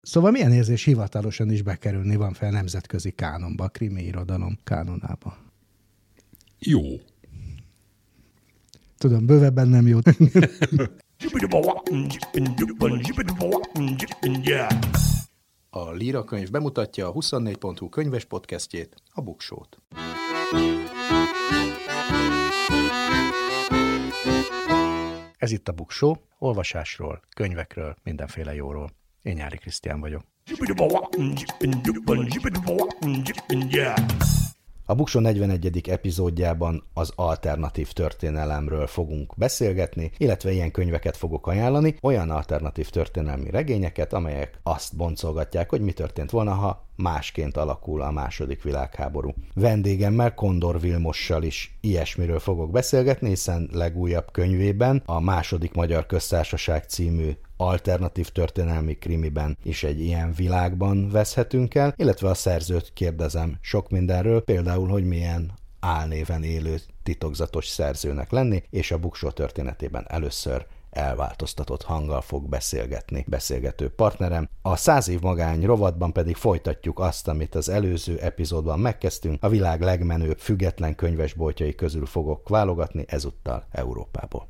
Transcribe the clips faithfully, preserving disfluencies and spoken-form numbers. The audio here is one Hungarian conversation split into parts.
Szóval milyen érzés hivatalosan is bekerülni van fel nemzetközi kánonba, a krimi irodalom kánonába? Jó. Tudom, bővebben nem jó. A Líra könyv bemutatja a huszonnégy pont hu könyves podcastjét, a Buksót. Ez itt a Buksó, olvasásról, könyvekről, mindenféle jóról. Én Nyári Krisztián vagyok. A Buksó negyvenegyedik epizódjában az alternatív történelemről fogunk beszélgetni, illetve ilyen könyveket fogok ajánlani, olyan alternatív történelmi regényeket, amelyek azt boncolgatják, hogy mi történt volna, ha másként alakul a második világháború. Vendégemmel, Kondor Vilmossal is ilyesmiről fogok beszélgetni, hiszen legújabb könyvében, a Második Magyar Köztársaság című alternatív történelmi krimiben is egy ilyen világban veszhetünk el, illetve a szerzőt kérdezem sok mindenről, például, hogy milyen álnéven élő titokzatos szerzőnek lenni, és a Buksó történetében először elváltoztatott hanggal fog beszélgetni beszélgető partnerem. A Száz év magány rovatban pedig folytatjuk azt, amit az előző epizódban megkezdtünk. A világ legmenőbb független könyvesboltjai közül fogok válogatni, ezúttal Európából.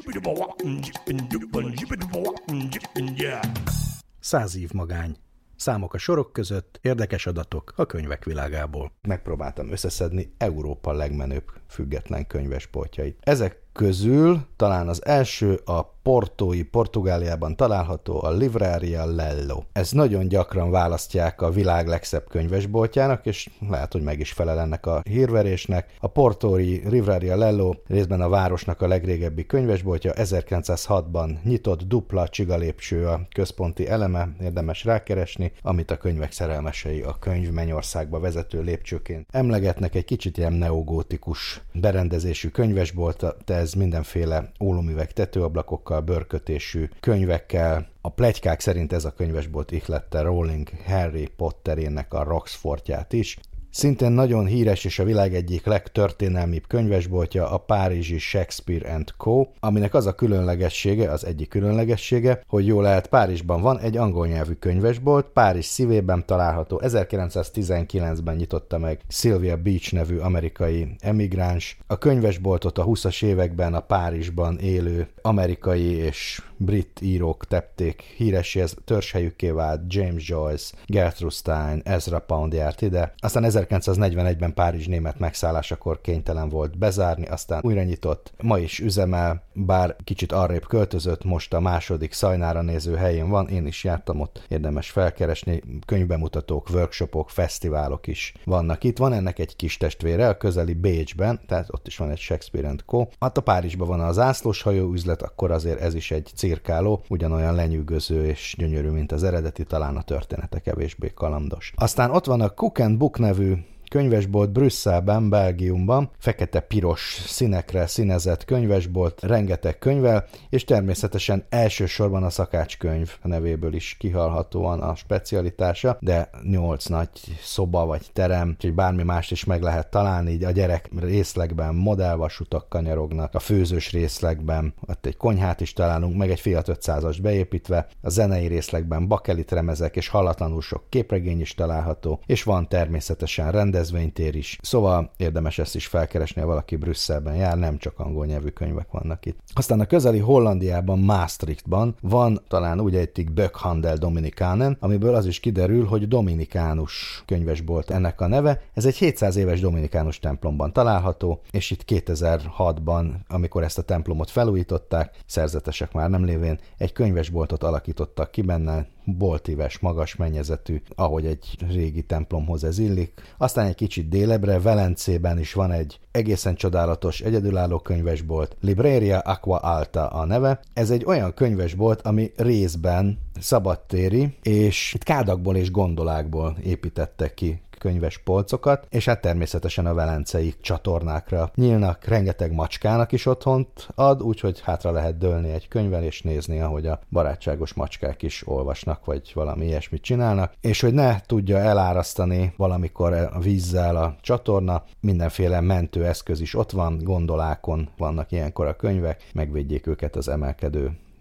Száz év magány. Számok a sorok között, érdekes adatok a könyvek világából. Megpróbáltam összeszedni Európa legmenőbb független könyvesboltjait. Ezek közül talán az első a portói Portugáliában található a Livraria Lello. Ez nagyon gyakran választják a világ legszebb könyvesboltjának, és lehet, hogy meg is felel ennek a hírverésnek. A portói Livraria Lello részben a városnak a legrégebbi könyvesboltja, ezerkilencszázhatban nyitott, dupla csigalépcső a központi eleme, érdemes rákeresni, amit a könyvek szerelmesei a könyv mennyországba vezető lépcsőként emlegetnek. Egy kicsit ilyen neogótikus berendezésű könyvesbolt, de ez mindenféle ólomüveg tetőablakokkal, bőrkötésű könyvekkel. A pletykák szerint ez a könyvesbolt ihlette Rowling Harry Potterének a Roxfortját is. Szintén nagyon híres és a világ egyik legtörténelmibb könyvesboltja a párizsi Shakespeare and Co., aminek az a különlegessége, az egyik különlegessége, hogy jól lehet, Párizsban van egy angol nyelvű könyvesbolt, Párizs szívében található, ezerkilencszáztizenkilencben nyitotta meg Sylvia Beach nevű amerikai emigráns. A könyvesboltot a huszas években a Párizsban élő amerikai és brit írók tepték híressé, ez törzshelyükké vált. James Joyce, Gertrude Stein, Ezra Pound járt ide. Aztán ezerkilencszáznegyvenegyben Párizs német megszállásakor kénytelen volt bezárni, aztán újra nyitott. Ma is üzemel, bár kicsit arrébb költözött, most a második Szajnára néző helyén van, én is jártam ott, érdemes felkeresni, könyvbemutatók, workshopok, fesztiválok is vannak itt. Van ennek egy kis testvére a közeli Bécsben, tehát ott is van egy Shakespeare and Co. Hát a Párizsban van a zászlós hajó üzlet, akkor azért ez is egy cirkáló, ugyanolyan lenyűgöző és gyönyörű, mint az eredeti, talán a története kevésbé kalandos. Aztán ott van a Cook and Book nevű könyvesbolt Brüsszelben, Belgiumban, fekete-piros színekre színezett könyvesbolt, rengeteg könyvvel, és természetesen elsősorban a szakácskönyv nevéből is kihalhatóan a specialitása, de nyolc nagy szoba vagy terem, úgyhogy bármi mást is meg lehet találni, így a gyerek részlegben modellvasutak kanyarognak, a főzős részlegben ott egy konyhát is találunk, meg egy Fiat ötszázast beépítve, a zenei részlegben bakelit remezek és hallatlanul sok képregény is található, és van természetesen rendezvénytér is. Szóval érdemes ezt is felkeresni, ha valaki Brüsszelben jár, nem csak angol nyelvű könyvek vannak itt. Aztán a közeli Hollandiában, Maastrichtban van, talán úgy ejtik, Böckhandel Dominikanen, amiből az is kiderül, hogy dominikánus könyvesbolt ennek a neve. Ez egy hétszáz éves dominikánus templomban található, és itt kétezer-hatban, amikor ezt a templomot felújították, szerzetesek már nem lévén, egy könyvesboltot alakítottak ki benne, boltíves, magas mennyezetű, ahogy egy régi templomhoz ez illik. Aztán egy kicsit délebbre, Velencében is van egy egészen csodálatos, egyedülálló könyvesbolt, Libreria Acqua Alta a neve. Ez egy olyan könyvesbolt, ami részben szabadtéri, és itt kádakból és gondolákból építettek ki könyves polcokat, és hát természetesen a velencei csatornákra nyílnak, rengeteg macskának is otthont ad, úgyhogy hátra lehet dőlni egy könyvvel, és nézni, ahogy a barátságos macskák is olvasnak, vagy valami ilyesmit csinálnak, és hogy ne tudja elárasztani valamikor a vízzel a csatorna, mindenféle mentőeszköz is ott van, gondolákon vannak ilyenkor a könyvek, megvédjék őket az emelkedő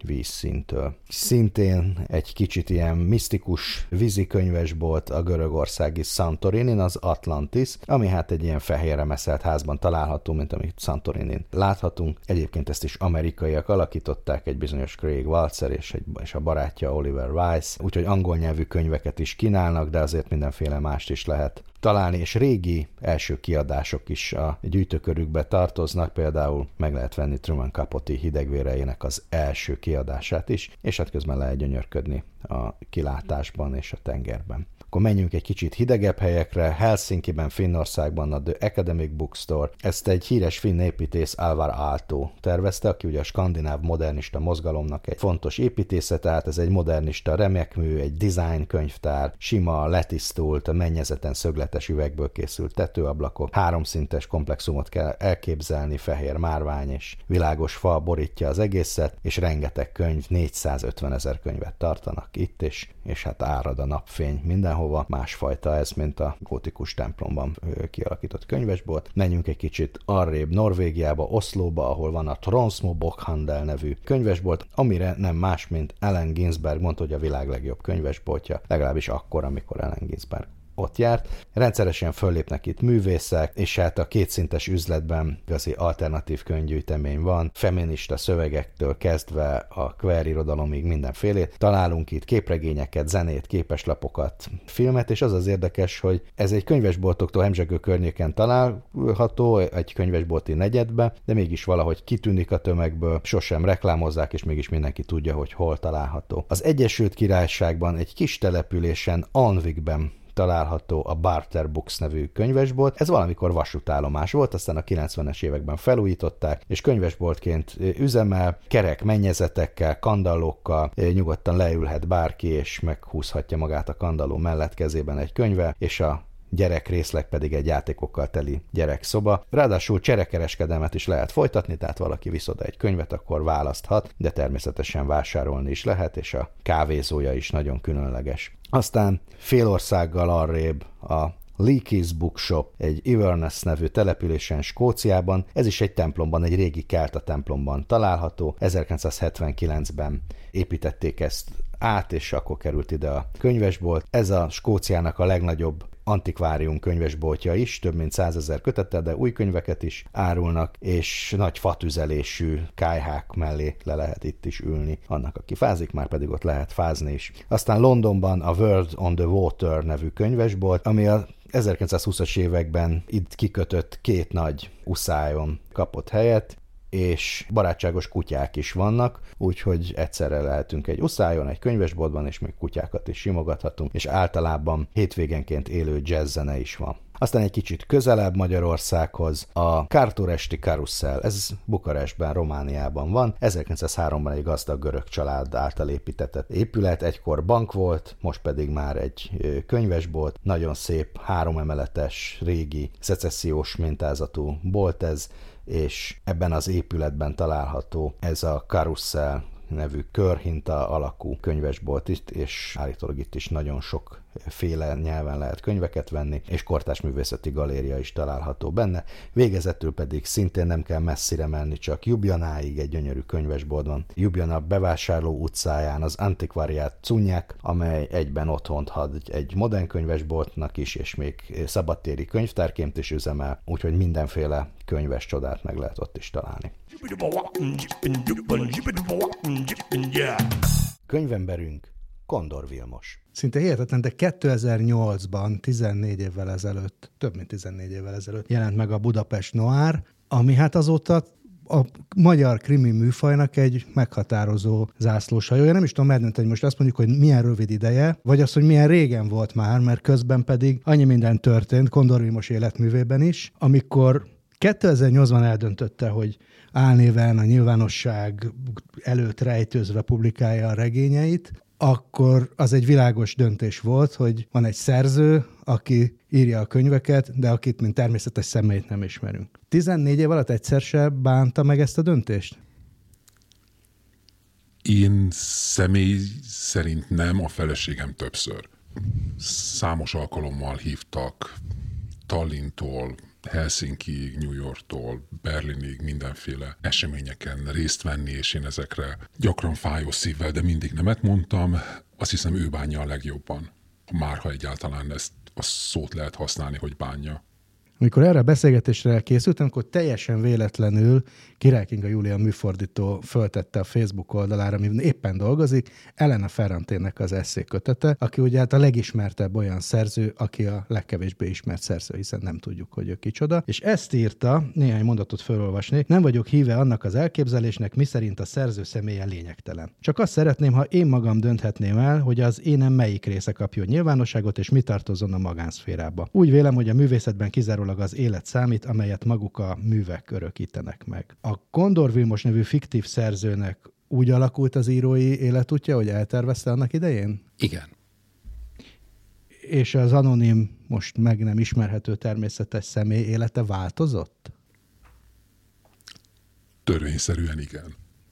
vízszintől. Szintén egy kicsit ilyen misztikus vízikönyvesbolt a görögországi Santorinin, az Atlantis, ami hát egy ilyen fehérre meszelt házban található, mint amit Santorinin láthatunk. Egyébként ezt is amerikaiak alakították, egy bizonyos Craig Walzer és, egy, és a barátja Oliver Weiss, úgyhogy angol nyelvű könyveket is kínálnak, de azért mindenféle mást is lehet találni, és régi első kiadások is a gyűjtőkörükbe tartoznak, például meg lehet venni Truman Capote hidegvéreinek az első kiadását is, és hát közben lehet gyönyörködni a kilátásban és a tengerben. Akkor menjünk egy kicsit hidegebb helyekre, Helsinkiben, Finnországban a The Academic Bookstore. Ezt egy híres finn építész Alvar Aalto tervezte, aki ugye a skandináv modernista mozgalomnak egy fontos építésze, tehát ez egy modernista remekmű, egy design könyvtár, sima, letisztult, a mennyezeten szögletes üvegből készült tetőablakok, háromszintes komplexumot kell elképzelni, fehér márvány és világos fa borítja az egészet, és rengeteg könyv, négyszázötven ezer könyvet tartanak itt is, és hát árad a napfény mindenhol. Másfajta ez, mint a gótikus templomban kialakított könyvesbolt. Menjünk egy kicsit arrébb Norvégiába, Oszlóba, ahol van a Tronsmo Bokhandel nevű könyvesbolt, amire nem más, mint Allen Ginsberg mondta, hogy a világ legjobb könyvesboltja, legalábbis akkor, amikor Allen Ginsberg ott járt. Rendszeresen föllépnek itt művészek, és hát a kétszintes üzletben igazi alternatív könyvgyűjtemény van, feminista szövegektől kezdve a queer irodalomig mindenfélét. Találunk itt képregényeket, zenét, képeslapokat, filmet, és az az érdekes, hogy ez egy könyvesboltoktól hemzsegő környéken található, egy könyvesbolti negyedbe, de mégis valahogy kitűnik a tömegből, sosem reklámozzák, és mégis mindenki tudja, hogy hol található. Az Egyesült Királyságban egy kis településen, Alnwickben található a Barter Books nevű könyvesbolt. Ez valamikor vasútállomás volt, aztán a kilencvenes években felújították, és könyvesboltként üzemel, kerek mennyezetekkel, kandallókkal, nyugodtan leülhet bárki, és meghúzhatja magát a kandalló mellett kezében egy könyvvel, és a gyerekrészleg pedig egy játékokkal teli gyerekszoba. Ráadásul cserekereskedelmet is lehet folytatni, tehát valaki visz oda egy könyvet, akkor választhat, de természetesen vásárolni is lehet, és a kávézója is nagyon különleges. Aztán fél országgal arrébb a Leakey's Bookshop, egy Inverness nevű településen, Skóciában. Ez is egy templomban, egy régi kelta templomban található. ezerkilencszázhetvenkilencben építették ezt át, és akkor került ide a könyvesbolt. Ez a Skóciának a legnagyobb antikvárium könyvesboltja is, több mint százezer kötettel, de új könyveket is árulnak, és nagy fatüzelésű kályhák mellé le lehet itt is ülni. Annak, aki fázik, már pedig ott lehet fázni is. Aztán Londonban a World on the Water nevű könyvesbolt, ami a ezerkilencszázhúszas években itt kikötött két nagy uszályon kapott helyet, és barátságos kutyák is vannak, úgyhogy egyszerre lehetünk egy uszályon, egy könyvesboltban, és még kutyákat is simogathatunk, és általában hétvégenként élő jazzzene is van. Aztán egy kicsit közelebb Magyarországhoz a Kárturesti Karussell, ez Bukarestben, Romániában van. ezerkilencszázháromban egy gazdag görög család által építetett épület, egykor bank volt, most pedig már egy könyvesbolt, nagyon szép, háromemeletes, régi, szecessziós mintázatú bolt ez, és ebben az épületben található ez a Karussell nevű körhinta alakú könyvesbolt itt, és állítólag itt is nagyon sok féle nyelven lehet könyveket venni, és kortárs művészeti galéria is található benne. Végezetül pedig szintén nem kell messzire menni, csak Ljubljanáig egy gyönyörű könyvesbolt van. Ljubljana bevásárló utcáján az Antikvariát Cunyak, amely egyben otthont ad egy modern könyvesboltnak is, és még szabadtéri könyvtárként is üzemel, úgyhogy mindenféle könyves csodát meg lehet ott is találni. Könyvemberünk Kondor Vilmos. Szinte hihetetlen, de kétezer-nyolcban, tizennégy évvel ezelőtt, több mint tizennégy évvel ezelőtt jelent meg a Budapest Noir, ami hát azóta a magyar krimi műfajnak egy meghatározó zászlóshajója. Nem is tudom eldönteni, hogy most azt mondjuk, hogy milyen rövid ideje, vagy az, hogy milyen régen volt már, mert közben pedig annyi minden történt Kondor Vilmos életművében is, amikor kétezer-nyolcban eldöntötte, hogy álnéven a nyilvánosság előtt rejtőzve publikálja a regényeit, akkor az egy világos döntés volt, hogy van egy szerző, aki írja a könyveket, de akit, mint természetes személyt nem ismerünk. tizennégy év alatt egyszer se bánta meg ezt a döntést? Én személy szerint nem, a feleségem többször. Számos alkalommal hívtak Tallintól, Helsinki, New Yorktól Berlinig mindenféle eseményeken részt venni, és én ezekre gyakran fájó szívvel, de mindig nemet mondtam. Azt hiszem, ő bánja a legjobban. Már ha egyáltalán ezt a szót lehet használni, hogy bánja. Amikor erre a beszélgetésre készültem, akkor teljesen véletlenül Király Kinga Júlia műfordító föltette a Facebook oldalára, ami éppen dolgozik, Elena Ferrantének az esszékötete, aki ugye hát a legismertebb olyan szerző, aki a legkevésbé ismert szerző, hiszen nem tudjuk, hogy ő kicsoda. És ezt írta, néhány mondatot felolvasnék, nem vagyok híve annak az elképzelésnek, miszerint a szerző személye lényegtelen. Csak azt szeretném, ha én magam dönthetném el, hogy az énem melyik része kapjon nyilvánosságot, és mi tartozzon a magánszférába. Úgy vélem, hogy a művészetben kizárólag az élet számít, amelyet maguk a művek örökítenek meg. A Kondor Vilmos nevű fiktív szerzőnek úgy alakult az írói életútja, hogy eltervezte annak idején? Igen. És az anonim, most meg nem ismerhető természetes személy élete változott? Törvényszerűen igen.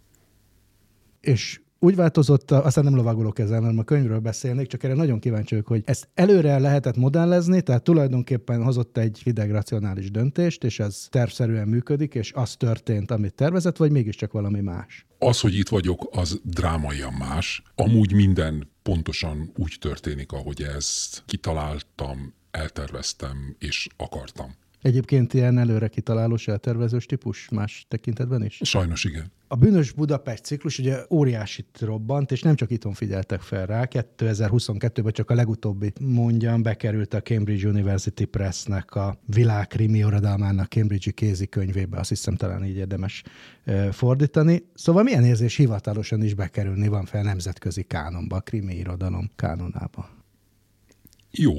És úgy változott, aztán nem lovagolok ezzel, mert a könyvről beszélnék, csak erre nagyon kíváncsi vagyok, hogy ezt előre lehetett modellezni, tehát tulajdonképpen hozott egy hideg racionális döntést, és ez tervszerűen működik, és az történt, amit tervezett, vagy mégiscsak valami más? Az, hogy itt vagyok, az drámaian más. Amúgy minden pontosan úgy történik, ahogy ezt kitaláltam, elterveztem és akartam. Egyébként ilyen előre kitalálós, eltervezős típus más tekintetben is? Sajnos igen. A Bűnös Budapest ciklus ugye óriásit robbant, és nem csak itthon figyeltek fel rá. kétezer-huszonkettőben csak a legutóbbi mondjam, bekerült a Cambridge University Pressnek a világ krimi irodalmának Cambridge-i kézikönyvébe, azt hiszem talán így érdemes e, fordítani. Szóval milyen érzés hivatalosan is bekerülni van fel nemzetközi kánonba, a krimi irodalom kánonába? Jó.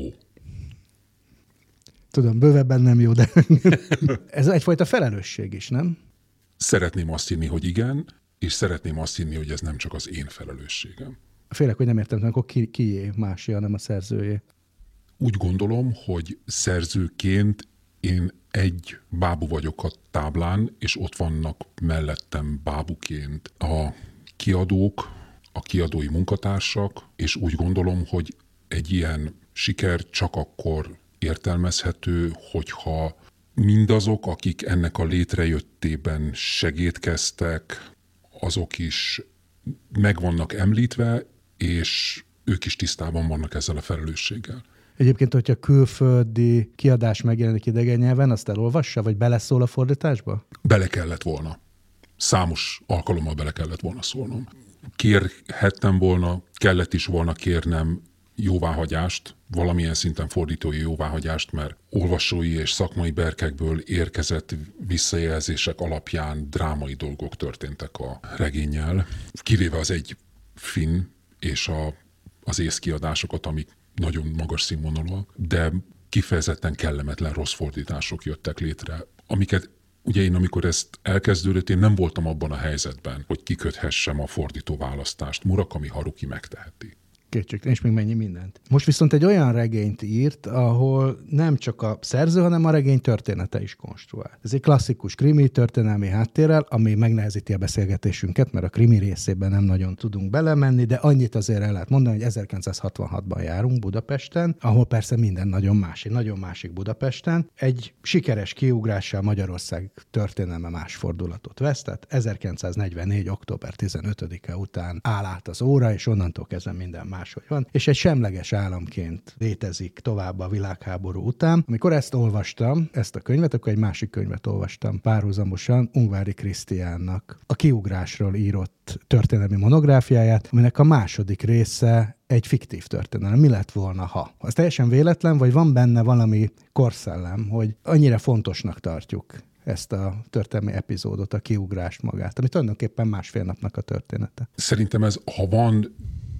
Tudom, bővebben nem jó, de ez egyfajta felelősség is, nem? Szeretném azt hinni, hogy igen, és szeretném azt hinni, hogy ez nem csak az én felelősségem. Félek, hogy nem értem, akkor ki, kié másé, hanem a szerzőjé. Úgy gondolom, hogy szerzőként én egy bábú vagyok a táblán, és ott vannak mellettem bábuként a kiadók, a kiadói munkatársak, és úgy gondolom, hogy egy ilyen siker csak akkor értelmezhető, hogyha mindazok, akik ennek a létrejöttében segédkeztek, azok is meg vannak említve, és ők is tisztában vannak ezzel a felelősséggel. Egyébként, hogyha külföldi kiadás megjelenik idegen nyelven, azt elolvassa, vagy beleszól a fordításba? Bele kellett volna. Számos alkalommal bele kellett volna szólnom. Kérhettem volna, kellett is volna kérnem jóváhagyást, valamilyen szinten fordítói jóváhagyást, mert olvasói és szakmai berkekből érkezett visszajelzések alapján drámai dolgok történtek a regénnyel, kivéve az egy finn és a, az észkiadásokat, amik nagyon magas színvonalúak, de kifejezetten kellemetlen rossz fordítások jöttek létre, amiket ugye én, amikor ezt elkezdődött, én nem voltam abban a helyzetben, hogy kiköthessem a fordító választást. Murakami Haruki megteheti. Kétségtelen, és még mennyi mindent. Most viszont egy olyan regényt írt, ahol nem csak a szerző, hanem a regény története is konstruál. Ez egy klasszikus krimi történelmi háttérrel, ami megnehezíti a beszélgetésünket, mert a krimi részében nem nagyon tudunk belemenni, de annyit azért el lehet mondani, hogy ezerkilencszázhatvanhatban járunk Budapesten, ahol persze minden nagyon más, egy nagyon másik Budapesten. Egy sikeres kiugrással Magyarország történelme más fordulatot vesz, tehát ezerkilencszáznegyvennégy. október tizenötödike után áll át az óra, és onnantól kezdve minden más máshogy van, és egy semleges államként létezik tovább a világháború után. Amikor ezt olvastam, ezt a könyvet, akkor egy másik könyvet olvastam párhuzamosan, Ungvári Krisztiánnak a kiugrásról írott történelmi monográfiáját, aminek a második része egy fiktív történelem. Mi lett volna, ha? Az teljesen véletlen, vagy van benne valami korszellem, hogy annyira fontosnak tartjuk ezt a történelmi epizódot, a kiugrást magát, ami tulajdonképpen másfél napnak a története. Szerintem ez, ha van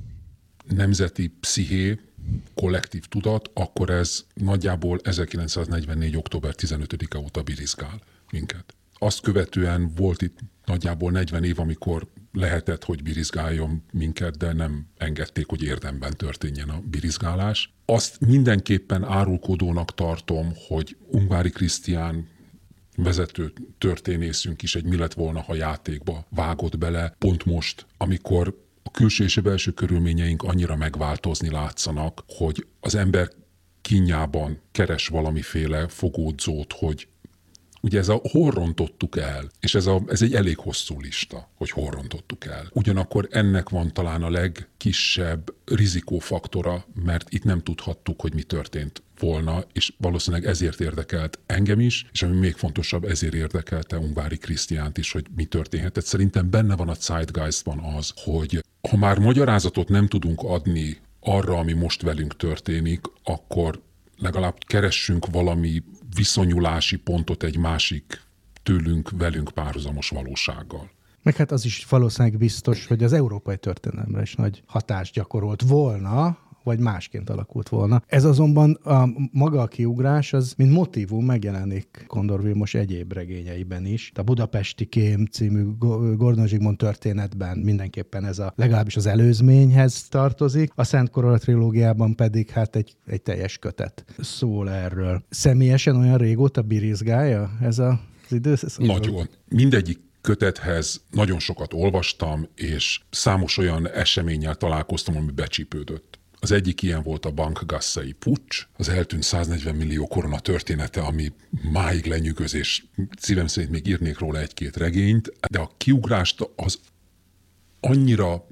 nemzeti psziché, kollektív tudat, akkor ez nagyjából ezerkilencszáznegyvennégy. október tizenötödike óta birizgál minket. Azt követően volt itt nagyjából negyven év, amikor lehetett, hogy birizgáljon minket, de nem engedték, hogy érdemben történjen a birizgálás. Azt mindenképpen árulkodónak tartom, hogy Ungvári Krisztián vezető történészünk is egy mi lett volna, ha játékba vágott bele, pont most, amikor a külső és a belső körülményeink annyira megváltozni látszanak, hogy az ember kínjában keres valamiféle fogódzót, hogy ugye ez a hol rontottuk el, és ez, a, ez egy elég hosszú lista, hogy hol rontottuk el. Ugyanakkor ennek van talán a legkisebb rizikófaktora, mert itt nem tudhattuk, hogy mi történt volna, és valószínűleg ezért érdekelt engem is, és ami még fontosabb, ezért érdekelte Ungvári Krisztiánt is, hogy mi történhetett. Szerintem benne van a zeitgeistban az, hogy ha már magyarázatot nem tudunk adni arra, ami most velünk történik, akkor legalább keressünk valami viszonyulási pontot egy másik tőlünk, velünk párhuzamos valósággal. Meg hát az is valószínűleg biztos, hogy az európai történelemre is nagy hatást gyakorolt volna, vagy másként alakult volna. Ez azonban a maga a kiugrás, az mint motívum megjelenik Kondor Vilmos egyéb regényeiben is. A Budapesti Kém című Gordon Zsigmond történetben mindenképpen ez a legalábbis az előzményhez tartozik, a Szent Korola trilógiában pedig hát egy, egy teljes kötet szól erről. Személyesen olyan régóta birizgálja ez a, az időszak? Nagyon. Mindegyik kötethez nagyon sokat olvastam, és számos olyan eseménnyel találkoztam, ami becsípődött. Az egyik ilyen volt a bankgasszai puccs, az eltűnt száznegyven millió korona története, ami máig lenyűgöz, és szívem szerint még írnék róla egy-két regényt, de a kiugrást az annyira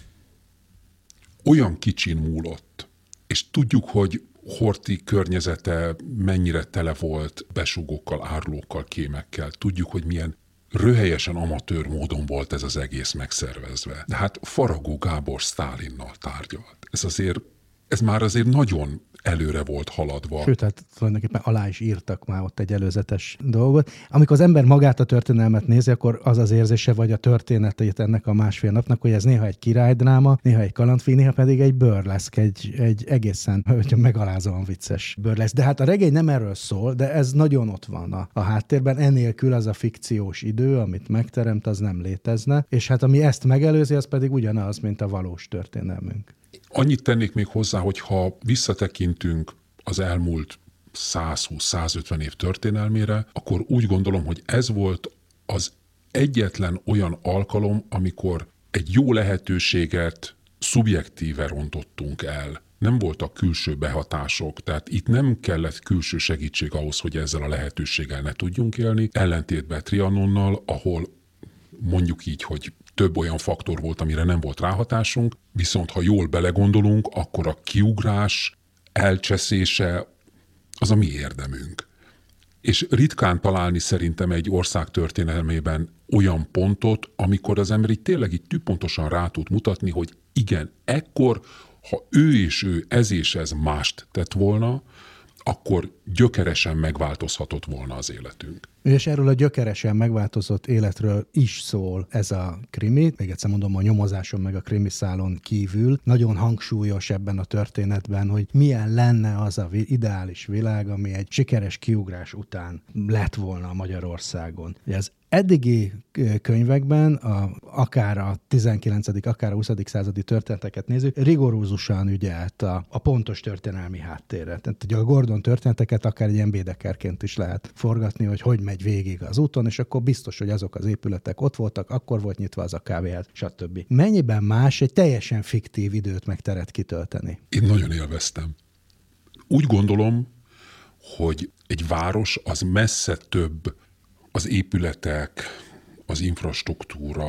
olyan kicsin múlott, és tudjuk, hogy Horthy környezete mennyire tele volt besugókkal, árulókkal, kémekkel. Tudjuk, hogy milyen röhelyesen amatőr módon volt ez az egész megszervezve. De hát Faragó Gábor Sztálinnal tárgyalt. Ez azért, ez már azért nagyon előre volt haladva. Sőt, hát tulajdonképpen alá is írtak már ott egy előzetes dolgot. Amikor az ember magát a történelmet nézi, akkor az az érzése, vagy a történetét ennek a másfél napnak, hogy ez néha egy királydráma, néha egy kalandfilm, néha pedig egy burleszk, egy, egy egészen, hogyha megalázóan vicces burleszk. De hát a regény nem erről szól, de ez nagyon ott van a, a háttérben. Enélkül az a fikciós idő, amit megteremt, az nem létezne. És hát ami ezt megelőzi, az pedig ugyanaz, mint a valós történelmünk. Annyit tennék még hozzá, hogy ha visszatekintünk az elmúlt százhúsz-százötven év történelmére, akkor úgy gondolom, hogy ez volt az egyetlen olyan alkalom, amikor egy jó lehetőséget szubjektíve rontottunk el. Nem voltak külső behatások, tehát itt nem kellett külső segítség ahhoz, hogy ezzel a lehetőséggel ne tudjunk élni, ellentétben Trianonnal, ahol mondjuk így, hogy több olyan faktor volt, amire nem volt ráhatásunk, viszont ha jól belegondolunk, akkor a kiugrás elcseszése az a mi érdemünk. És ritkán találni szerintem egy ország történelmében olyan pontot, amikor az ember így tényleg így tűpontosan rá tud mutatni, hogy igen, ekkor, ha ő és ő ez és ez mást tett volna, akkor gyökeresen megváltozhatott volna az életünk. És erről a gyökeresen megváltozott életről is szól ez a krimi. Még egyszer mondom, a nyomozáson meg a krimiszálon kívül. Nagyon hangsúlyos ebben a történetben, hogy milyen lenne az a ideális világ, ami egy sikeres kiugrás után lett volna Magyarországon. Ez eddigi könyvekben, a, akár a tizenkilencedik akár a huszadik századi történeteket nézzük, rigorózusan ügyelt a, a pontos történelmi háttérre. Tehát ugye a Gordon történeteket akár ilyen Bédekerként is lehet forgatni, hogy hogy megy végig az úton, és akkor biztos, hogy azok az épületek ott voltak, akkor volt nyitva az a kávéház, stb. Mennyiben más egy teljesen fiktív időt meg teret kitölteni? Én nagyon élveztem. Úgy gondolom, hogy egy város az messze több az épületek, az infrastruktúra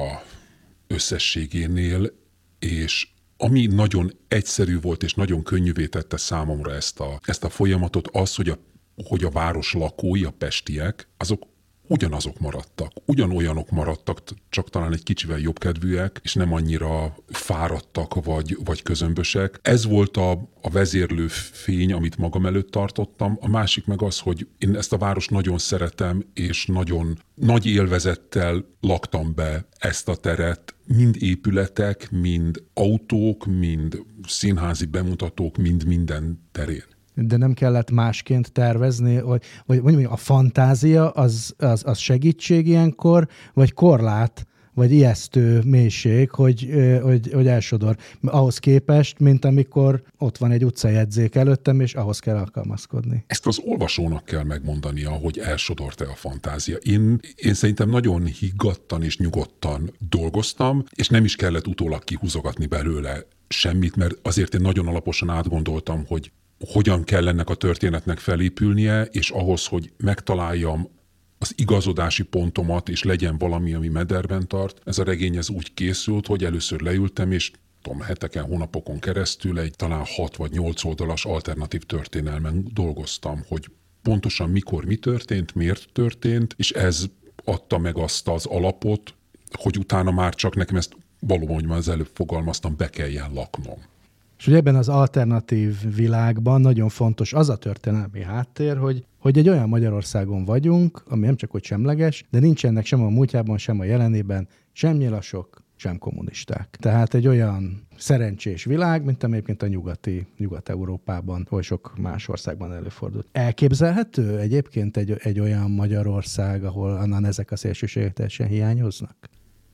összességénél, és ami nagyon egyszerű volt, és nagyon könnyűvé tette számomra ezt a, ezt a folyamatot, az, hogy a, hogy a város lakói, a pestiek, azok ugyanazok maradtak, ugyanolyanok maradtak, csak talán egy kicsivel jobbkedvűek, és nem annyira fáradtak vagy, vagy közömbösek. Ez volt a, a vezérlő fény, amit magam előtt tartottam. A másik meg az, hogy én ezt a várost nagyon szeretem, és nagyon nagy élvezettel laktam be ezt a teret. Mind épületek, mind autók, mind színházi bemutatók, mind minden terén. De nem kellett másként tervezni, vagy, vagy mondjuk a fantázia az, az, az segítség ilyenkor, vagy korlát, vagy ijesztő mélység, hogy, hogy, hogy elsodor. Ahhoz képest, mint amikor ott van egy utcajegyzék előttem, és ahhoz kell alkalmazkodni. Ezt az olvasónak kell megmondania, hogy elsodort-e a fantázia. Én, én szerintem nagyon higgadtan és nyugodtan dolgoztam, és nem is kellett utólag kihúzogatni belőle semmit, mert azért én nagyon alaposan átgondoltam, hogy hogyan kell ennek a történetnek felépülnie, és ahhoz, hogy megtaláljam az igazodási pontomat, és legyen valami, ami mederben tart. Ez a regény ez úgy készült, hogy először leültem, és tudom, heteken, hónapokon keresztül egy talán hat vagy nyolc oldalas alternatív történelmen dolgoztam, hogy pontosan mikor mi történt, miért történt, és ez adta meg azt az alapot, hogy utána már csak nekem ezt valóban, hogy már az előbb fogalmaztam, be kelljen laknom. És ugye ebben az alternatív világban nagyon fontos az a történelmi háttér, hogy, hogy egy olyan Magyarországon vagyunk, ami nem csak hogy semleges, de nincsenek sem a múltjában, sem a jelenében sem nyilasok, sem kommunisták. Tehát egy olyan szerencsés világ, mint egyébként a nyugati, Nyugat-Európában, vagy sok más országban előfordult. Elképzelhető egyébként egy, egy olyan Magyarország, ahol annan ezek a szélsőségek teljesen hiányoznak?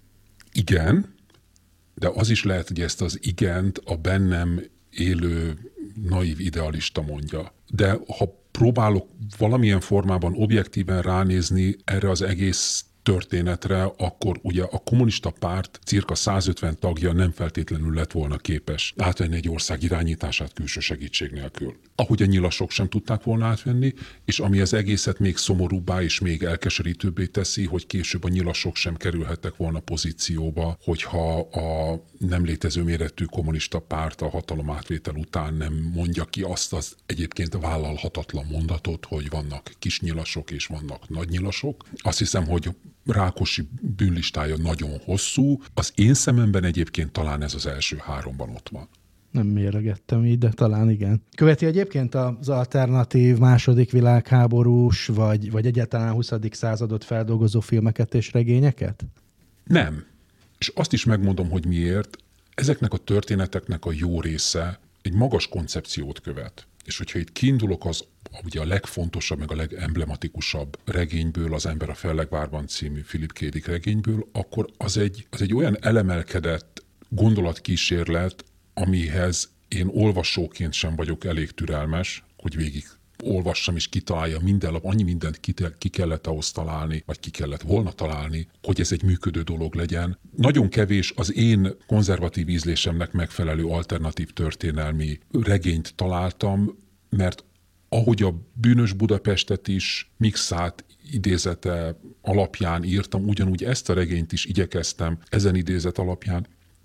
Igen, de az is lehet, hogy ezt az igent a bennem élő naív idealista mondja. De ha próbálok valamilyen formában objektíven ránézni erre az egész történetre, akkor ugye a kommunista párt cirka százötven tagja nem feltétlenül lett volna képes átvenni egy ország irányítását külső segítség nélkül. Ahogy a nyilasok sem tudták volna átvenni, és ami az egészet még szomorúbbá és még elkeserítőbbé teszi, hogy később a nyilasok sem kerülhettek volna pozícióba, hogyha a nem létező méretű kommunista párt a hatalom átvétel után nem mondja ki azt az egyébként vállalhatatlan mondatot, hogy vannak kis nyilasok és vannak nagy nyilasok. Azt hiszem, hogy Rákosi bűnlistája nagyon hosszú. Az én szememben egyébként talán ez az első háromban ott van. Nem méregettem így, de talán igen. Követi egyébként az alternatív második világháborús, vagy, vagy egyáltalán huszadik századot feldolgozó filmeket és regényeket? Nem. És azt is megmondom, hogy miért. Ezeknek a történeteknek a jó része egy magas koncepciót követ. És hogyha itt kiindulok az ugye a legfontosabb, meg a legemblematikusabb regényből, az Ember a Fellegvárban című Philip K. Dick regényből, akkor az egy, az egy olyan elemelkedett gondolatkísérlet, amihez én olvasóként sem vagyok elég türelmes, hogy végig olvassam és kitalálja minden lap, annyi mindent ki, ki kellett ahhoz találni, vagy ki kellett volna találni, hogy ez egy működő dolog legyen. Nagyon kevés az én konzervatív ízlésemnek megfelelő alternatív történelmi regényt találtam, mert ahogy a Bűnös Budapestet is mixált idézete alapján írtam, ugyanúgy ezt a regényt is igyekeztem ezen idézet alapján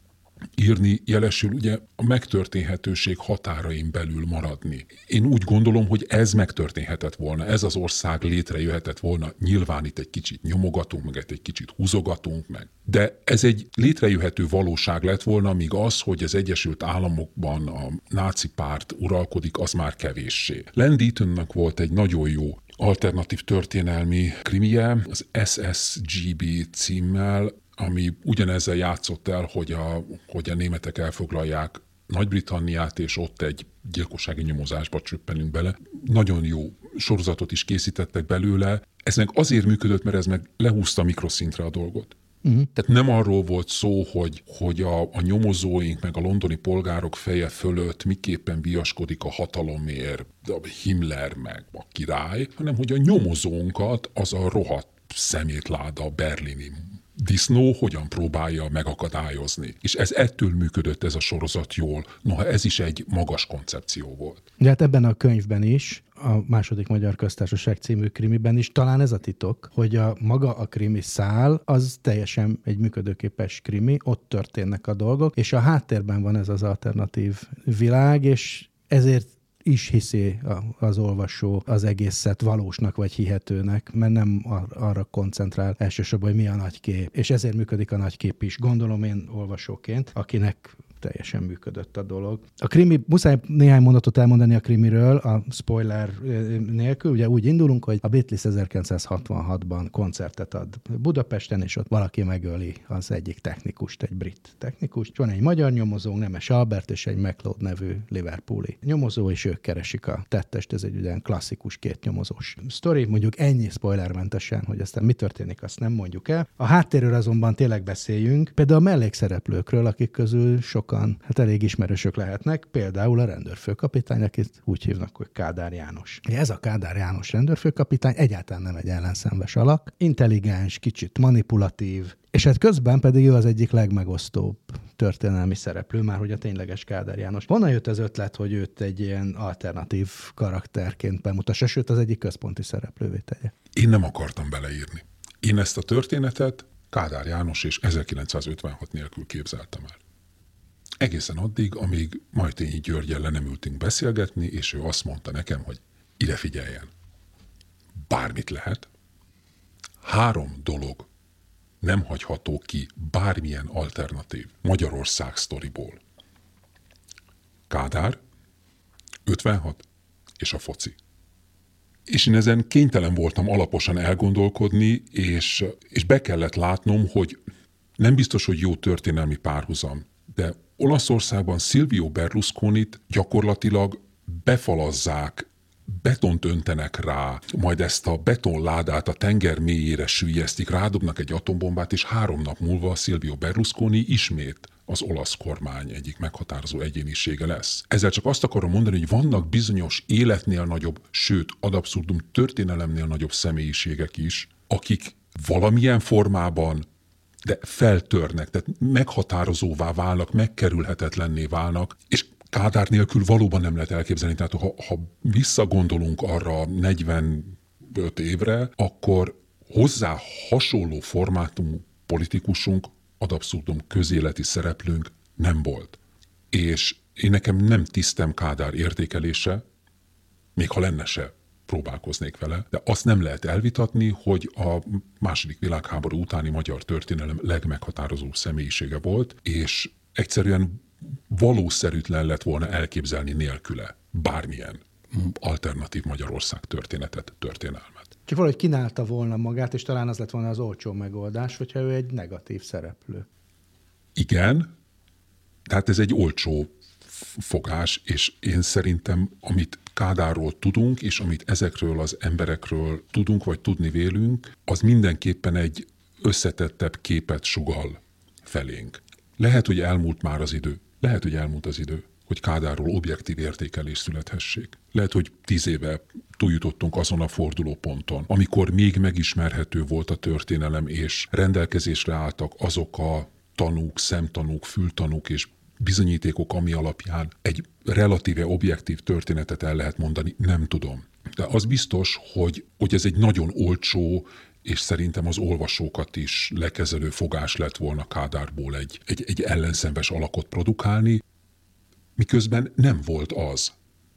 írni, jelesül ugye a megtörténhetőség határain belül maradni. Én úgy gondolom, hogy ez megtörténhetett volna, ez az ország létrejöhetett volna, nyilván itt egy kicsit nyomogatunk, meg egy kicsit húzogatunk meg. De ez egy létrejöhető valóság lett volna, míg az, hogy az Egyesült Államokban a náci párt uralkodik, az már kevéssé. Len Deatonnak volt egy nagyon jó alternatív történelmi krimije, az es es gé bé címmel, ami ugyanezzel játszott el, hogy a, hogy a németek elfoglalják Nagy-Britanniát, és ott egy gyilkossági nyomozásba csöppenünk bele. Nagyon jó sorozatot is készítettek belőle. Ez meg azért működött, mert ez meg lehúzta mikroszintre a dolgot. Uh-huh. Tehát nem arról volt szó, hogy, hogy a, a nyomozóink meg a londoni polgárok feje fölött miképpen viaskodik a hatalomért, a Himmler meg a király, hanem hogy a nyomozónkat az a rohadt szemétláda berlini disznó hogyan próbálja megakadályozni. És ez ettől működött ez a sorozat jól. Noha ez is egy magas koncepció volt. De hát ebben a könyvben is, a második Magyar Köztársaság című krimiben is talán ez a titok, hogy a maga a krimi szál az teljesen egy működőképes krimi, ott történnek a dolgok, és a háttérben van ez az alternatív világ, és ezért is hiszi az olvasó az egészet valósnak vagy hihetőnek, mert nem ar- arra koncentrál elsősorban, hogy mi a nagykép. És ezért működik a nagykép is, gondolom én olvasóként, akinek teljesen működött a dolog. A krimi, muszáj néhány mondatot elmondani a krimiről, a spoiler nélkül. Ugye úgy indulunk, hogy a Beatles ezerkilencszázhatvanhatban koncertet ad Budapesten, és ott valaki megöli az egyik technikust, egy brit technikust. Van egy magyar nyomozó, Nemes Albert, és egy McLeod nevű liverpooli nyomozó, és ők keresik a tettest. Ez egy ugyan klasszikus két nyomozós sztori. Mondjuk ennyi spoilermentesen, hogy aztán mi történik, azt nem mondjuk el. A háttérről azonban tényleg beszéljünk. Például a mellékszereplőkről, akik közül sokan hát elég ismerősök lehetnek, például a rendőrfőkapitány, akit úgy hívnak, hogy Kádár János. Ez a Kádár János rendőrfőkapitány egyáltalán nem egy ellenszenves alak, intelligens, kicsit manipulatív, És hát közben pedig ő az egyik legmegosztóbb történelmi szereplő, már hogy a tényleges Kádár János. Honnan jött az ötlet, hogy őt egy ilyen alternatív karakterként bemutassa, sőt az egyik központi szereplővé tegye? Én nem akartam beleírni. Én ezt a történetet Kádár János és ezerkilencszázötvenhat nélkül képzeltem el. Egészen addig, amíg Majtényi Györggyel le nem ültünk beszélgetni, és ő azt mondta nekem, hogy ide figyeljen. Bármit lehet. Három dolog nem hagyható ki bármilyen alternatív Magyarország sztoriból. Kádár, ötvenhat és a foci. És én ezen kénytelen voltam alaposan elgondolkodni, és, és be kellett látnom, hogy nem biztos, hogy jó történelmi párhuzam, de Olaszországban Silvio Berlusconit gyakorlatilag befalazzák, betont öntenek rá, majd ezt a betonládát a tenger mélyére süllyesztik, rádobnak egy atombombát, és három nap múlva Silvio Berlusconi ismét az olasz kormány egyik meghatározó egyénisége lesz. Ezzel csak azt akarom mondani, hogy vannak bizonyos életnél nagyobb, sőt, ad abszurdum történelemnél nagyobb személyiségek is, akik valamilyen formában, de feltörnek, tehát meghatározóvá válnak, megkerülhetetlenné válnak, és Kádár nélkül valóban nem lehet elképzelni. Tehát ha, ha visszagondolunk arra negyvenöt évre, akkor hozzá hasonló formátumú politikusunk, ad abszurdum közéleti szereplőnk nem volt. És én nekem nem tisztem Kádár értékelése, még ha lenne se, próbálkoznék vele, de azt nem lehet elvitatni, hogy a második világháború utáni magyar történelem legmeghatározó személyisége volt, és egyszerűen valószerűtlen lett volna elképzelni nélküle bármilyen alternatív Magyarország történetet, történelmet. Csak valahogy kínálta volna magát, és talán az lett volna az olcsó megoldás, hogyha ő egy negatív szereplő. Igen, tehát ez egy olcsó fogás, és én szerintem, amit Kádárról tudunk, és amit ezekről az emberekről tudunk, vagy tudni vélünk, az mindenképpen egy összetettebb képet sugall felénk. Lehet, hogy elmúlt már az idő. Lehet, hogy elmúlt az idő, hogy Kádárról objektív értékelés születhessék. Lehet, hogy tíz éve túljutottunk azon a fordulóponton, amikor még megismerhető volt a történelem, és rendelkezésre álltak azok a tanúk, szemtanúk, fültanúk és bizonyítékok, ami alapján egy relatíve objektív történetet el lehet mondani, nem tudom. De az biztos, hogy, hogy ez egy nagyon olcsó, és szerintem az olvasókat is lekezelő fogás lett volna Kádárból egy, egy, egy ellenszenves alakot produkálni, miközben nem volt az.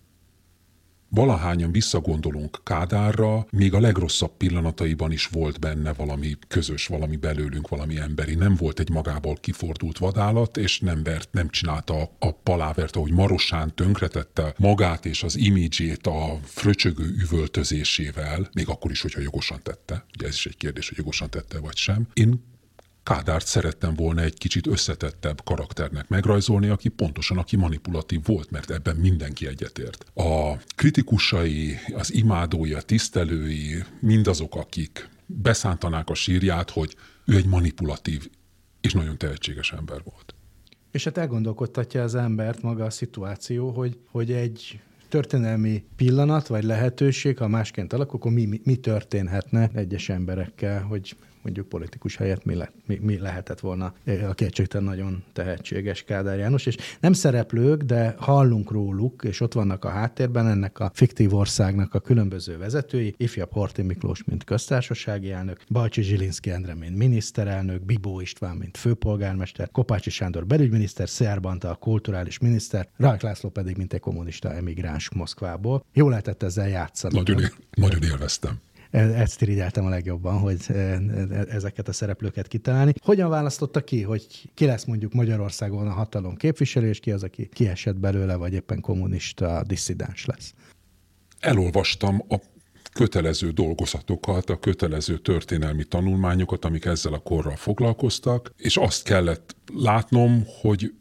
Valahányan visszagondolunk Kádárra, még a legrosszabb pillanataiban is volt benne valami közös, valami belőlünk, valami emberi. Nem volt egy magából kifordult vadállat, és nem vert, nem csinálta a palávert, ahogy Marosán tönkretette magát és az imidzsét a fröcsögő üvöltözésével, még akkor is, hogyha jogosan tette. Ugye ez is egy kérdés, hogy jogosan tette vagy sem. Én Kádárt szerettem volna egy kicsit összetettebb karakternek megrajzolni, aki pontosan aki manipulatív volt, mert ebben mindenki egyetért. A kritikusai, az imádói, a tisztelői, mindazok, akik beszántanák a sírját, hogy ő egy manipulatív és nagyon tehetséges ember volt. És hát elgondolkodtatja az embert maga a szituáció, hogy, hogy egy történelmi pillanat vagy lehetőség, ha másként alakul, akkor mi, mi, mi történhetne egyes emberekkel, hogy mondjuk politikus helyett mi, le, mi, mi lehetett volna a kétségtelen nagyon tehetséges Kádár János, és nem szereplők, de hallunk róluk, és ott vannak a háttérben ennek a fiktív országnak a különböző vezetői, ifjabb Horthy Miklós, mint köztársasági elnök, Balcsi Zsilinszky Endre, mint miniszterelnök, Bibó István, mint főpolgármester, Kopácsi Sándor belügyminiszter, Széjár Banta a kulturális miniszter, Rajk László pedig mint egy kommunista emigráns Moszkvából. Jól lehetett ezzel játszani. Nagyon, él, nagyon élveztem. Ezt irigyeltem a legjobban, hogy ezeket a szereplőket kitalálni. Hogyan választotta ki, hogy ki lesz mondjuk Magyarországon a hatalom képviselő, és ki az, aki kiesett belőle, vagy éppen kommunista disszidens lesz? Elolvastam a kötelező dolgozatokat, a kötelező történelmi tanulmányokat, amik ezzel a korral foglalkoztak, és azt kellett látnom, hogy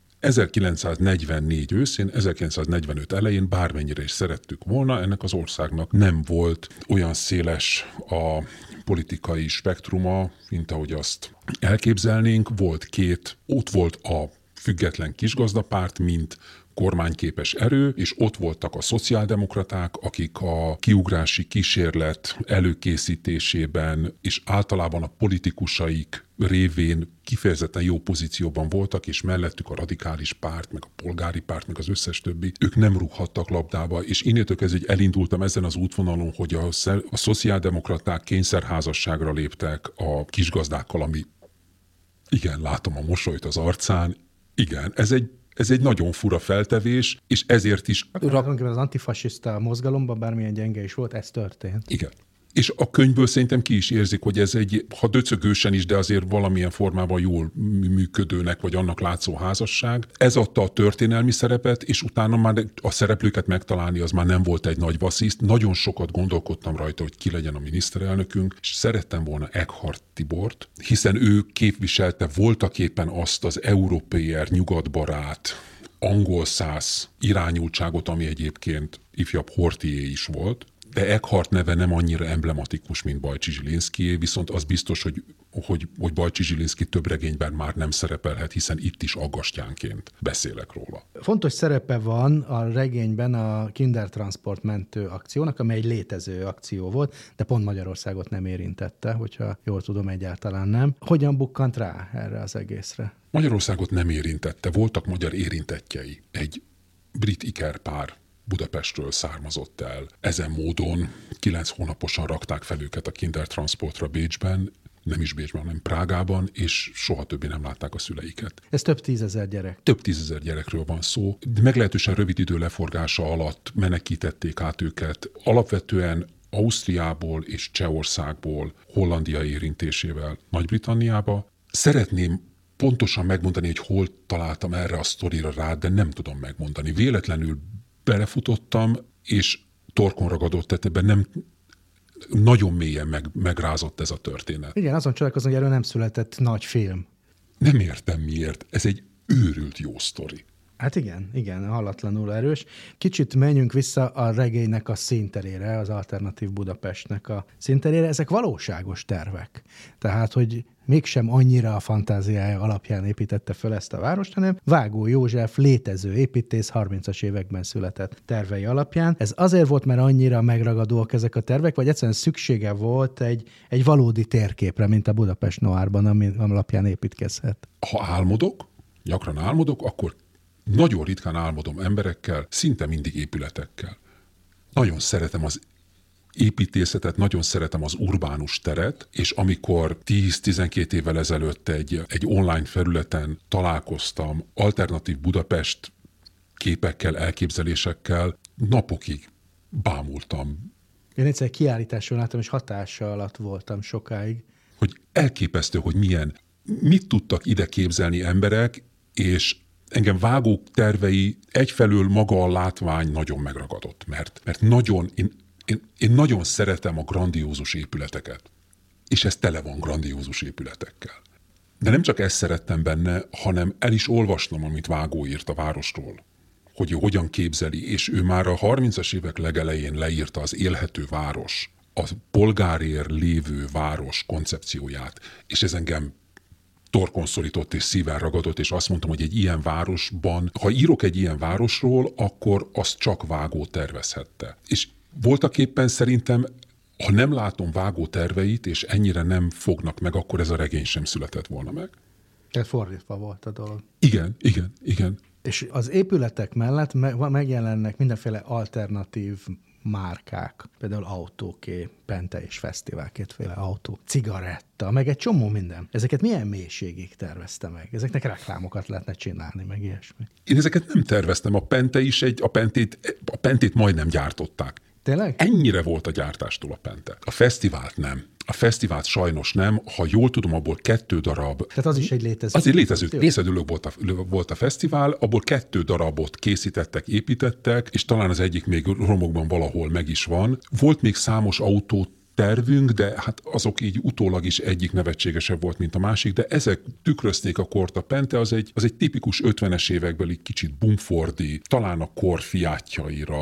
ezerkilencszáznegyvennégy őszén, ezerkilencszáznegyvenöt elején bármennyire is szerettük volna, ennek az országnak nem volt olyan széles a politikai spektruma, mint ahogy azt elképzelnénk. Volt két, ott volt a független kisgazdapárt, mint kormányképes erő, és ott voltak a szociáldemokraták, akik a kiugrási kísérlet előkészítésében és általában a politikusaik révén kifejezetten jó pozícióban voltak, és mellettük a radikális párt, meg a polgári párt, meg az összes többi, ők nem rúghattak labdába, és innétől kezdve elindultam ezen az útvonalon, hogy a, a szociáldemokraták kényszerházasságra léptek a kisgazdákkal, ami igen, látom a mosolyt az arcán, igen, ez egy Ez egy nagyon fura feltevés, és ezért is... Rak... Az antifasiszta mozgalomban, bármilyen gyenge is volt, ez történt. Igen. És a könyvből szerintem ki is érzik, hogy ez egy, ha döcögősen is, de azért valamilyen formában jól működőnek, vagy annak látszó házasság. Ez adta a történelmi szerepet, és utána már a szereplőket megtalálni, az már nem volt egy nagy vassziszt. Nagyon sokat gondolkodtam rajta, hogy ki legyen a miniszterelnökünk, és szerettem volna Eckhart Tibort, hiszen ő képviselte voltaképpen azt az európér, nyugatbarát, angolszász irányultságot, ami egyébként ifjabb Horthyé is volt. De Eckhart neve nem annyira emblematikus, mint Bajcsy Zsilinszkyé, viszont az biztos, hogy, hogy, hogy Bajcsy Zsilinszky több regényben már nem szerepelhet, hiszen itt is aggastyánként beszélek róla. Fontos szerepe van a regényben a Kindertransport mentő akciónak, amely egy létező akció volt, de pont Magyarországot nem érintette, hogyha jól tudom, egyáltalán nem. Hogyan bukkant rá erre az egészre? Magyarországot nem érintette, voltak magyar érintettjei. Egy brit ikerpár Budapestről származott el. Ezen módon kilenc hónaposan rakták fel őket a Kindertransportra Bécsben, nem is Bécsben, hanem Prágában, és soha többé nem látták a szüleiket. Ez több tízezer gyerek. Több tízezer gyerekről van szó. De meglehetősen rövid idő leforgása alatt menekítették át őket. Alapvetően Ausztriából és Csehországból, Hollandia érintésével Nagy-Britanniába. Szeretném pontosan megmondani, hogy hol találtam erre a sztorira rá, de nem tudom megmondani. Véletlenül belefutottam, és torkon ragadott, tehát ebben nem nagyon mélyen meg, megrázott ez a történet. Igen, azon csodálkozom, hogy erről nem született nagy film. Nem értem miért. Ez egy őrült jó sztori. Hát igen, igen, hallatlanul erős. Kicsit menjünk vissza a regénynek a színterére, az Alternatív Budapestnek a színterére. Ezek valóságos tervek. Tehát, hogy mégsem annyira a fantáziája alapján építette föl ezt a várost, hanem Vágó József létező építész harmincas években született tervei alapján. Ez azért volt, mert annyira megragadóak ezek a tervek, vagy egyszerűen szüksége volt egy, egy valódi térképre, mint a Budapest Noirban, ami alapján építkezhet. Ha álmodok, gyakran álmodok, akkor nagyon ritkán álmodom emberekkel, szinte mindig épületekkel. Nagyon szeretem az építészetet, nagyon szeretem az urbánus teret, és amikor tíz-tizenkét évvel ezelőtt egy, egy online felületen találkoztam Alternatív Budapest képekkel, elképzelésekkel, napokig bámultam. Én egyszer kiállításon láttam, és hatása alatt voltam sokáig. Hogy elképesztő, hogy milyen, mit tudtak ide képzelni emberek, és engem Vágó tervei egyfelől maga a látvány nagyon megragadott, mert, mert nagyon, én, én, én nagyon szeretem a grandiózus épületeket, és ez tele van grandiózus épületekkel. De nem csak ezt szerettem benne, hanem el is olvastam, amit Vágó írt a városról, hogy ő hogyan képzeli, és ő már a harmincas évek legelején leírta az élhető város, a polgárér lévő város koncepcióját, és ez engem torkon szorított és szíven ragadott, és azt mondtam, hogy egy ilyen városban, ha írok egy ilyen városról, akkor azt csak Vágó tervezhette. És voltaképpen szerintem, ha nem látom Vágó terveit, és ennyire nem fognak meg, akkor ez a regény sem született volna meg. Tehát fordítva volt a dolog. Igen, igen, igen. És az épületek mellett megjelennek mindenféle alternatív márkák, például Autóké, Pente és Fesztivál, kétféle autó, cigaretta, meg egy csomó minden. Ezeket milyen mélységig tervezte meg? Ezeknek reklámokat lehetne csinálni, meg ilyesmi. Én ezeket nem terveztem. A Pente is egy, a Pentét, a Pentét majdnem gyártották. Tényleg? Ennyire volt a gyártástól a Pente. A fesztivált nem. A fesztivált sajnos nem. Ha jól tudom, abból kettő darab... Tehát az is egy létező. Az egy létező. Részedülő volt a, volt a fesztivál, abból kettő darabot készítettek, építettek, és talán az egyik még romokban valahol meg is van. Volt még számos autó tervünk, de hát azok így utólag is egyik nevetségesebb volt, mint a másik, de ezek tükrözték a kort. A Pente az egy, az egy tipikus ötvenes évekbeli kicsit bumfordi, talán a kor fiátjaira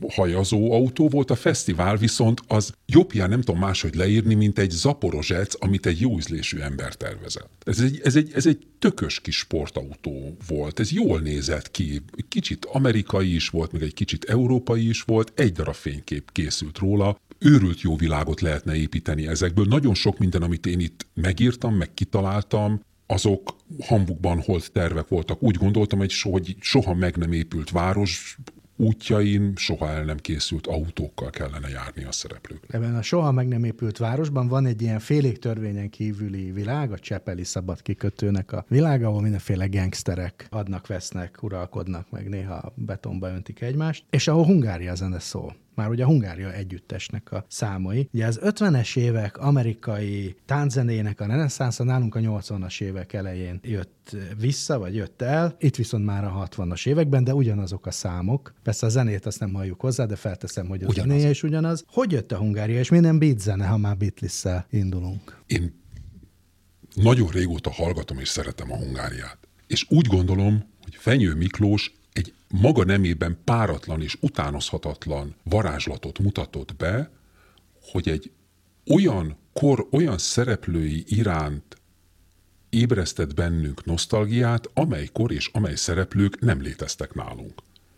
hajazó autó volt, a fesztivál viszont az jobbján nem tudom máshogy leírni, mint egy Zaporozsec, amit egy jó ízlésű ember tervezett. Ez egy, ez, egy, ez egy tökös kis sportautó volt, ez jól nézett ki, kicsit amerikai is volt, meg egy kicsit európai is volt, egy darab fénykép készült róla, őrült jó világot lehetne építeni ezekből. Nagyon sok minden, amit én itt megírtam, meg kitaláltam, azok Hamburgban holt tervek voltak. Úgy gondoltam, hogy soha, soha meg nem épült város útjain, soha el nem készült autókkal kellene járni a szereplők. Ebben a soha meg nem épült városban van egy ilyen félig törvényen kívüli világ, a Csepeli szabad kikötőnek a világ, ahol mindenféle gangsterek adnak, vesznek, uralkodnak, meg néha betonba öntik egymást, és ahol Hungária zene szól. Már ugye a Hungária együttesnek a számai. Ugye az ötvenes évek amerikai tánczenének a reneszánsza nálunk a nyolcvanas évek elején jött vissza, vagy jött el, itt viszont már a hatvanas években, de ugyanazok a számok. Persze a zenét azt nem halljuk hozzá, de felteszem, hogy a zenéje is ugyanaz. Hogy jött a Hungária, és minden beat zene, ha már Beatles-szel indulunk? Én nagyon régóta hallgatom és szeretem a Hungáriát. És úgy gondolom, hogy Fenyő Miklós egy maga nemében páratlan és utánozhatatlan varázslatot mutatott be, hogy egy olyan kor, olyan szereplői iránt ébresztett bennünk nosztalgiát, amely kor és amely szereplők nem léteztek nálunk.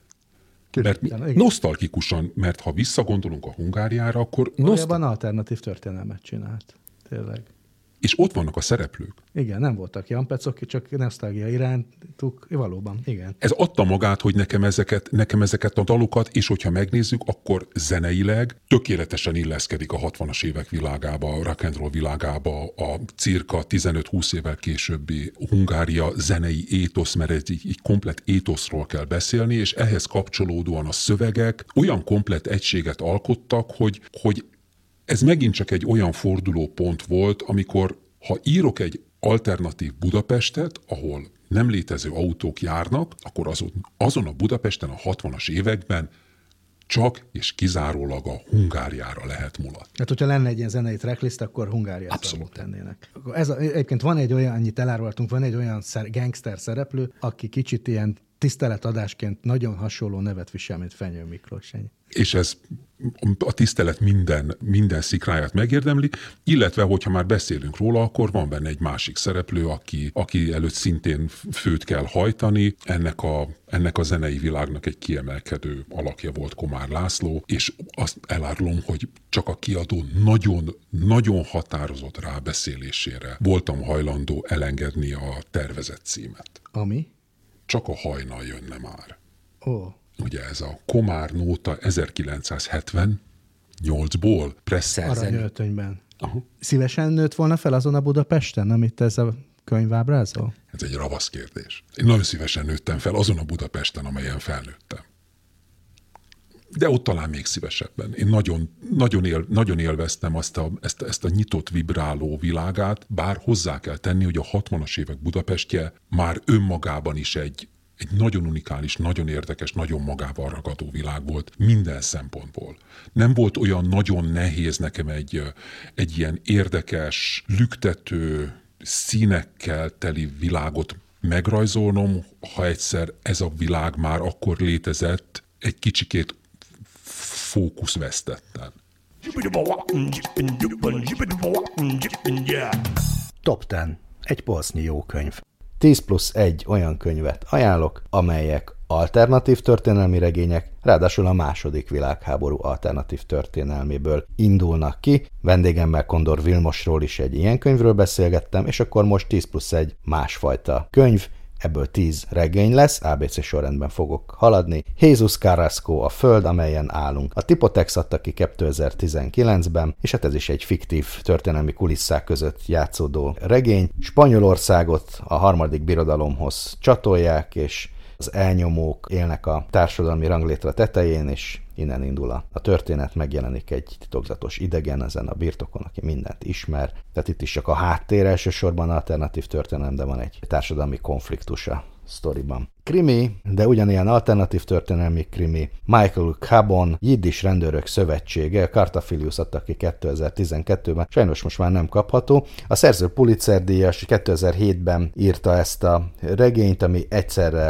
Mert mi, nosztalgikusan, mert ha visszagondolunk a Hungáriára, akkor... Valójában nosztal... alternatív történelmet csinált. Tényleg. És ott vannak a szereplők. Igen, nem voltak jampecok, csak nosztalgia irántuk, valóban, igen. Ez adta magát, hogy nekem ezeket, nekem ezeket a dalokat, és hogyha megnézzük, akkor zeneileg tökéletesen illeszkedik a hatvanas évek világába, a rock and roll világába, a cirka tizenöt-húsz évvel későbbi Hungária zenei étosz, mert egy, egy komplett étoszról kell beszélni, és ehhez kapcsolódóan a szövegek olyan komplett egységet alkottak, hogy, hogy ez megint csak egy olyan fordulópont volt, amikor ha írok egy alternatív Budapestet, ahol nem létező autók járnak, akkor azon, azon a Budapesten a hatvanas években csak és kizárólag a Hungáriára lehet mulatni. Hát, hogyha lenne egy ilyen zenei tracklist, akkor Hungáriát számot tennének. Ez a, egyébként van egy olyan, annyit elárultunk, van egy olyan szer, gangster szereplő, aki kicsit ilyen tiszteletadásként nagyon hasonló nevet visel, mint Fenyő Miklós. És ez a tisztelet minden, minden szikráját megérdemli, illetve, hogyha már beszélünk róla, akkor van benne egy másik szereplő, aki, aki előtt szintén főt kell hajtani. Ennek a, ennek a zenei világnak egy kiemelkedő alakja volt Komár László, és azt elárulom, hogy csak a kiadó nagyon, nagyon határozott rábeszélésére voltam hajlandó elengedni a tervezett címet. Ami? Csak a hajnal jönne már. Ó. Oh. Ugye ez a Komár nóta ezerkilencszázhetvennyolcból presszerzeni. Aranyöltönyben. Szívesen nőtt volna fel azon a Budapesten, amit ez a könyv ábrázol? Ez egy ravasz kérdés. Én nagyon szívesen nőttem fel azon a Budapesten, amelyen felnőttem. De ott talán még szívesebben. Én nagyon, nagyon, él, nagyon élveztem azt a, ezt, ezt a nyitott, vibráló világát, bár hozzá kell tenni, hogy a hatvanas évek Budapestje már önmagában is egy, egy nagyon unikális, nagyon érdekes, nagyon magával ragadó világ volt minden szempontból. Nem volt olyan nagyon nehéz nekem egy, egy ilyen érdekes, lüktető, színekkel teli világot megrajzolnom, ha egyszer ez a világ már akkor létezett, egy kicsikét fókuszvesztetten. Top tíz. Egy polsznyi jó könyv. tíz plusz egy olyan könyvet ajánlok, amelyek alternatív történelmi regények, ráadásul a második világháború alternatív történelméből indulnak ki. Vendégemmel Kondor Vilmosról is egy ilyen könyvről beszélgettem, és akkor most tíz plusz egy másfajta könyv, ebből tíz regény lesz, á bé cé sorrendben fogok haladni. Jesus Carrasco, A föld, amelyen állunk. A Tipotex adta ki kétezer-tizenkilencben, és hát ez is egy fiktív történelmi kulisszák között játszódó regény. Spanyolországot a harmadik birodalomhoz csatolják, és az elnyomók élnek a társadalmi ranglétra tetején, és innen indul a, a történet, megjelenik egy titokzatos idegen ezen a birtokon, aki mindent ismer. Tehát itt is csak a háttér, elsősorban alternatív történelem, de van egy társadalmi konfliktus a sztoriban. Krimi, de ugyanilyen alternatív történelmi krimi, Michael Chabon, Jiddis Rendőrök Szövetsége, Cartaphilius adta ki kétezer-tizenkettőben, sajnos most már nem kapható. A szerző Pulitzer-díjas kétezer-hétben írta ezt a regényt, ami egyszerre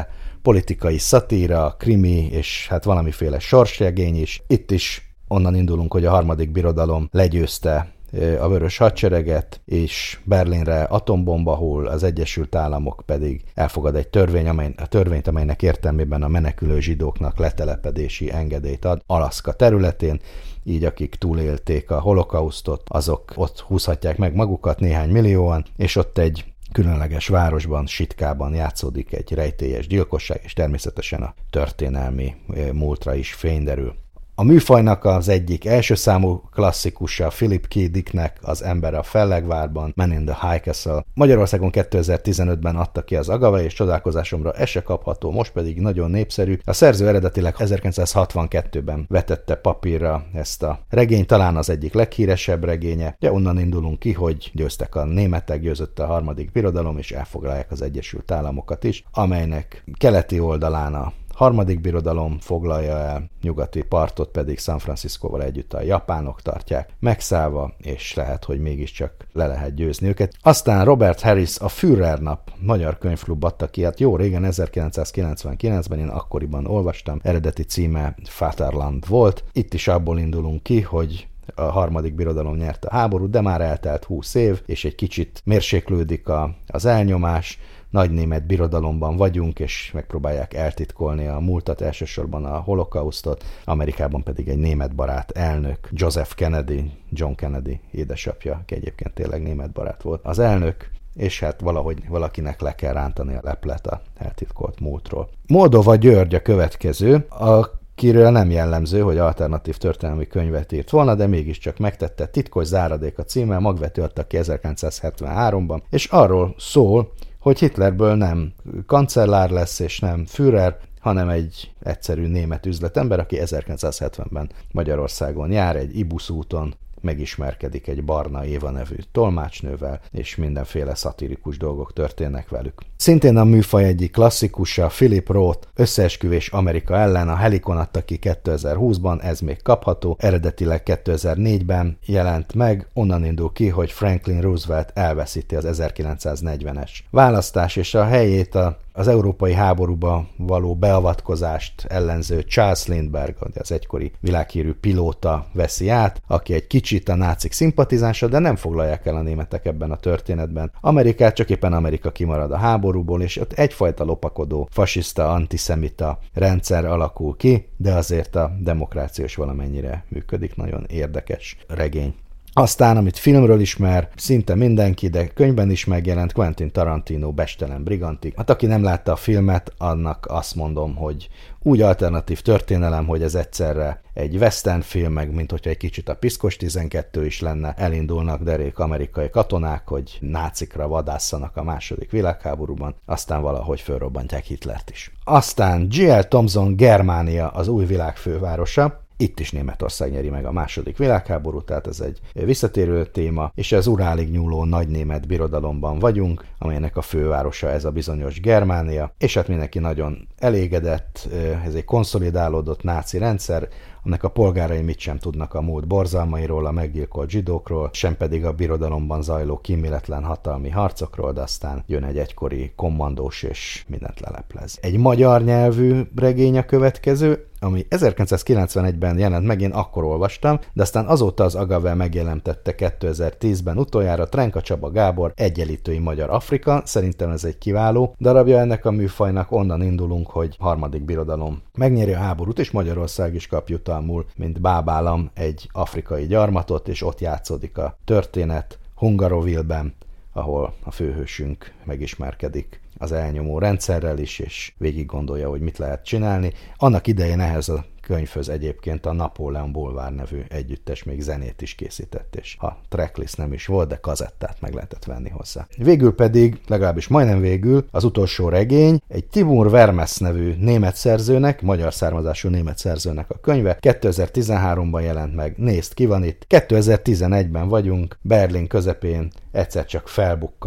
politikai szatíra, krimi és hát valamiféle sorsregény is. Itt is onnan indulunk, hogy a harmadik birodalom legyőzte a vörös hadsereget, és Berlinre atombomba hull, az Egyesült Államok pedig elfogad egy törvény, amely, a törvényt, amelynek értelmében a menekülő zsidóknak letelepedési engedélyt ad Alaszka területén, így akik túlélték a holokausztot, azok ott húzhatják meg magukat néhány millióan, és ott egy különleges városban, Sitkában játszódik egy rejtélyes gyilkosság, és természetesen a történelmi múltra is fény derül. A műfajnak az egyik első számú klasszikusa Philip K. Dicknek Az ember a fellegvárban, Man in the High Castle. Magyarországon kétezer-tizenötben adta ki az Agave, és csodálkozásomra ez se kapható, most pedig nagyon népszerű. A szerző eredetileg ezerkilencszázhatvankettőben vetette papírra ezt a regényt, talán az egyik leghíresebb regénye, de onnan indulunk ki, hogy győztek a németek, győzött a harmadik birodalom, és elfoglalják az Egyesült Államokat is, amelynek keleti oldalán a harmadik birodalom foglalja el, nyugati partot pedig San Franciscóval együtt a japánok tartják megszállva, és lehet, hogy mégiscsak le lehet győzni őket. Aztán Robert Harris a Führer nap magyar könyvklub adta ki, hát jó régen, ezerkilencszázkilencvenkilencben, én akkoriban olvastam, eredeti címe Vaterland volt. Itt is abból indulunk ki, hogy a harmadik birodalom nyerte a háborút, de már eltelt húsz év, és egy kicsit mérséklődik a, az elnyomás, nagy német birodalomban vagyunk, és megpróbálják eltitkolni a múltat, elsősorban a holokausztot, Amerikában pedig egy német barát elnök, Joseph Kennedy, John Kennedy édesapja, aki egyébként tényleg német barát volt, az elnök, és hát valahogy valakinek le kell rántani a leplet a eltitkolt múltról. Moldova György a következő, a akiről nem jellemző, hogy alternatív történelmi könyvet írt volna, de mégiscsak megtette. Titkos záradék a címe, magvető adta ki ezerkilencszázhetvenháromban, és arról szól, hogy Hitlerből nem kancellár lesz, és nem Führer, hanem egy egyszerű német üzletember, aki ezerkilencszázhetvenben Magyarországon jár, egy Ibusz úton megismerkedik egy Barna Éva nevű tolmácsnővel, és mindenféle szatirikus dolgok történnek velük. Szintén a műfaj egyik klasszikusa, Philip Roth, Összeesküvés Amerika ellen, a Helikon adta ki kétezer-húszban, ez még kapható, eredetileg kétezer-négyben jelent meg, onnan indul ki, hogy Franklin Roosevelt elveszíti az ezerkilencszáznegyvenes választás, és a helyét a az európai háborúba való beavatkozást ellenző Charles Lindbergh, az egykori világhírű pilóta veszi át, aki egy kicsit a nácik szimpatizánsa, de nem foglalják el a németek ebben a történetben Amerikát, csak éppen Amerika kimarad a háborúból, és ott egyfajta lopakodó, fasiszta, antiszemita rendszer alakul ki, de azért a demokrácia is valamennyire működik, nagyon érdekes regény. Aztán, amit filmről ismer, szinte mindenki, de könyvben is megjelent, Quentin Tarantino Bestelen Brigantik. Hát aki nem látta a filmet, annak azt mondom, hogy úgy alternatív történelem, hogy ez egyszerre egy western film, meg mint hogyha egy kicsit a Piszkos tizenkettő is lenne, elindulnak derék amerikai katonák, hogy nácikra vadászanak a második világháborúban, aztán valahogy fölrobbantják Hitlert is. Aztán G L Thompson Germánia, az új világ fővárosa. Itt is Németország nyeri meg a második világháborút, tehát ez egy visszatérő téma, és az Urálig nyúló nagy német birodalomban vagyunk, amelynek a fővárosa ez a bizonyos Germánia, és hát mindenki nagyon elégedett, ez egy konszolidálódott náci rendszer, aminek a polgárai mit sem tudnak a múlt borzalmairól, a meggyilkolt zsidókról, sem pedig a birodalomban zajló kíméletlen hatalmi harcokról, de aztán jön egy egykori kommandós, és mindent leleplez. Egy magyar nyelvű regény a következő, ami ezerkilencszázkilencvenegyben jelent meg, én akkor olvastam, de aztán azóta az Agave megjelentette kétezer-tízben utoljára Trenka Csaba Gábor, Egyenlítői Magyar Afrika, szerintem ez egy kiváló darabja ennek a műfajnak, onnan indulunk, hogy harmadik birodalom megnyeri a háborút, és Magyarország is kap jutalmul, mint bábállam egy afrikai gyarmatot, és ott játszódik a történet Hungarovilben, ahol a főhősünk megismerkedik az elnyomó rendszerrel is, és végig gondolja, hogy mit lehet csinálni. Annak idején ehhez a könyvhöz egyébként a Napóleon Bulvár nevű együttes még zenét is készített, és ha tracklist nem is volt, de kazettát meg lehetett venni hozzá. Végül pedig, legalábbis majdnem végül, az utolsó regény, egy Timur Vermes nevű német szerzőnek, magyar származású német szerzőnek a könyve, kétezer-tizenháromban jelent meg, nézd, ki van itt, kétezer-tizenegyben vagyunk, Berlin közepén egyszer csak felbukkan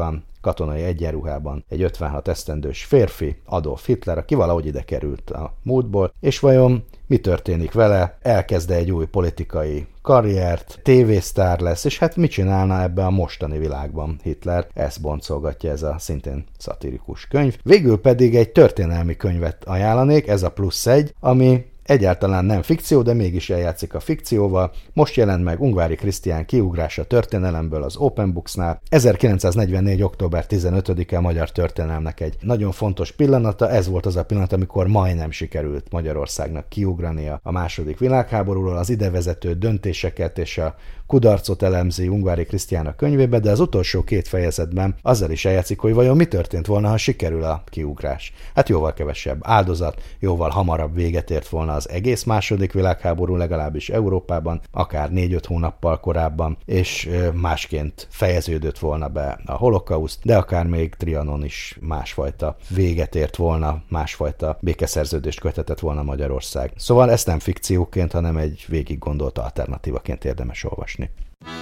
katonai egyenruhában egy ötvenhat esztendős férfi, Adolf Hitler, aki valahogy ide került a múltból, és vajon mi történik vele? Elkezd egy új politikai karriert, tévésztár lesz, és hát mit csinálna ebben a mostani világban Hitler? Ezt boncolgatja ez a szintén szatirikus könyv. Végül pedig egy történelmi könyvet ajánlanék, ez a plusz egy, ami egyáltalán nem fikció, de mégis eljátszik a fikcióval. Most jelent meg Ungvári Krisztián Kiugrása történelemből az Open Booksnál. ezerkilencszáznegyvennégy. október tizenötödike a magyar történelemnek egy nagyon fontos pillanata. Ez volt az a pillanat, amikor majdnem sikerült Magyarországnak kiugrania a második világháborúról. Az idevezető döntéseket és a kudarcot elemzi Ungvári Krisztián a könyvébe, de az utolsó két fejezetben azzal is eljátszik, hogy vajon mi történt volna, ha sikerül a kiugrás. Hát jóval kevesebb áldozat, jóval hamarabb véget ért volna az egész második világháború, legalábbis Európában, akár négy-öt hónappal korábban, és másként fejeződött volna be a holokauszt, de akár még Trianon is másfajta véget ért volna, másfajta békeszerződést kötetett volna Magyarország. Szóval ezt nem fikcióként, hanem egy végig gondolt alternatívaként érdemes olvasni.